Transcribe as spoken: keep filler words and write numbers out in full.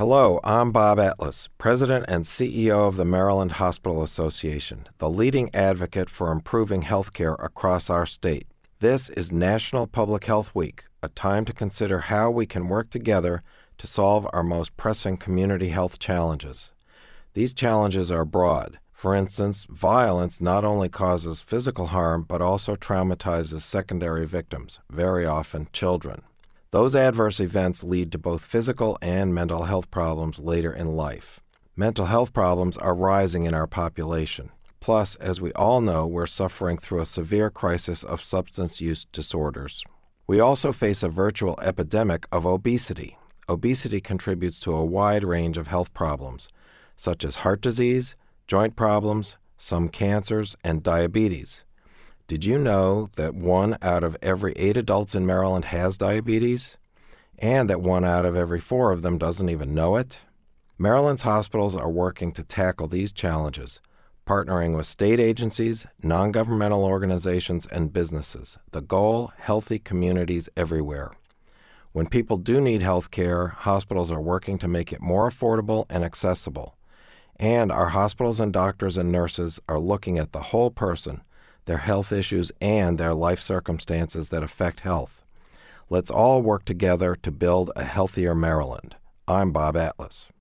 Hello, I'm Bob Atlas, President and C E O of the Maryland Hospital Association, the leading advocate for improving healthcare across our state. This is National Public Health Week, a time to consider how we can work together to solve our most pressing community health challenges. These challenges are broad. For instance, violence not only causes physical harm but also traumatizes secondary victims, very often children. Those adverse events lead to both physical and mental health problems later in life. Mental health problems are rising in our population. Plus, as we all know, we're suffering through a severe crisis of substance use disorders. We also face a virtual epidemic of obesity. Obesity contributes to a wide range of health problems, such as heart disease, joint problems, some cancers, and diabetes. Did you know that one out of every eight adults in Maryland has diabetes? And that one out of every four of them doesn't even know it? Maryland's hospitals are working to tackle these challenges, partnering with state agencies, non-governmental organizations, and businesses. The goal, healthy communities everywhere. When people do need health care, hospitals are working to make it more affordable and accessible. And our hospitals and doctors and nurses are looking at the whole person, their health issues, and their life circumstances that affect health. Let's all work together to build a healthier Maryland. I'm Bob Atlas.